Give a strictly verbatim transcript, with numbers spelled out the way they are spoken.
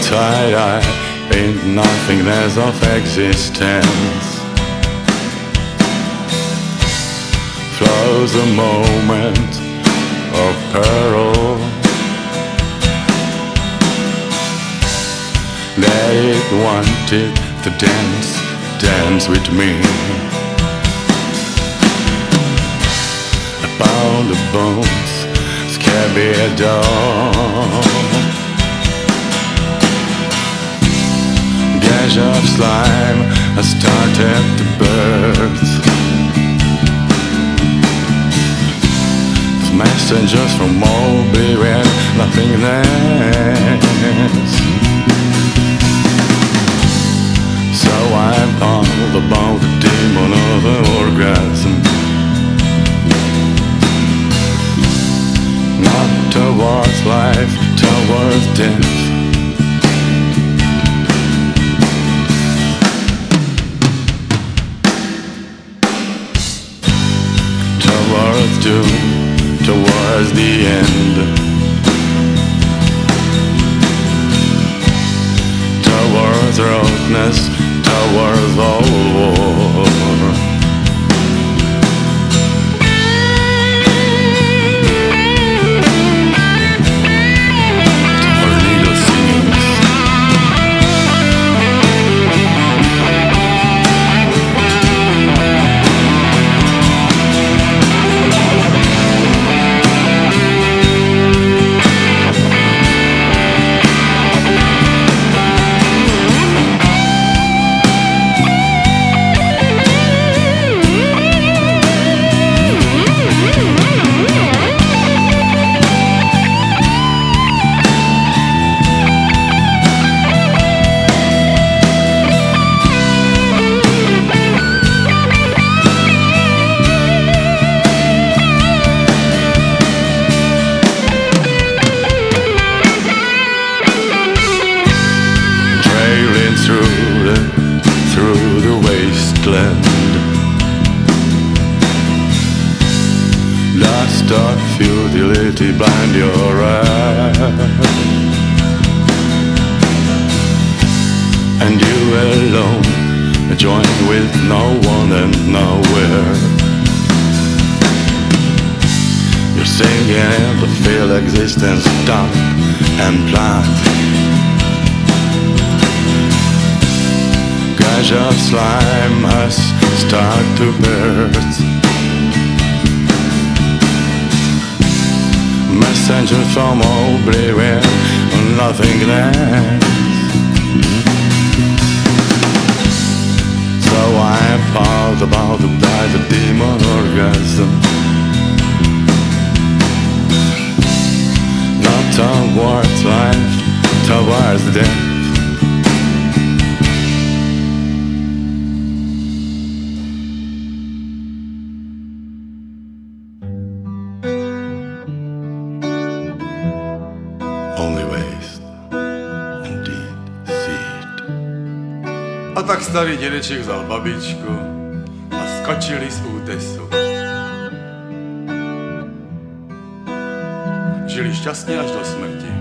tie-dye in nothingness of existence. Flows a moment of peril that it wanted to dance, dance with me. A pound of bones, scabbard dog, gash of slime has started to burst. Messengers from oblivion, nothingness. So I pondered about the demon of an orgasm. Not towards life, towards death. Towards doom, towards the end, towards roughness, towards all war. Dust of futility blind your eyes, and you alone, joined with no one and nowhere. You're singing in the feel existence dark and blind. Gush of slime has started to burst. Messenger from oblivion, nothingness. So I thought about to die the demon orgasm. Not towards life, towards death. Only waste and deceit. A tak starý dědeček vzal babičku a skočili z útesu. Žili šťastně až do smrti.